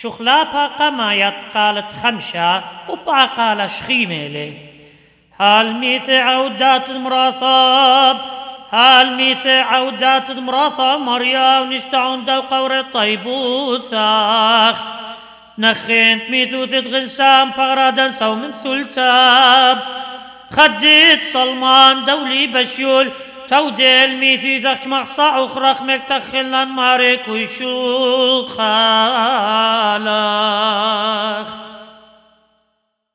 شخلاپا قمايت قالت خمشة وبا قال شخيميلي هل ميث عودات المراثاب هل ميث عودات المراثاب مريا ونشتعون دو قور طيبوثاخ نخنت ميثوث غنسام فغرادا سو من ثلتاب خديت صلمان دولي بشيول توديل ميثي ذاك مقصع أخرق مكتخلن مارك ويشوخ خالخ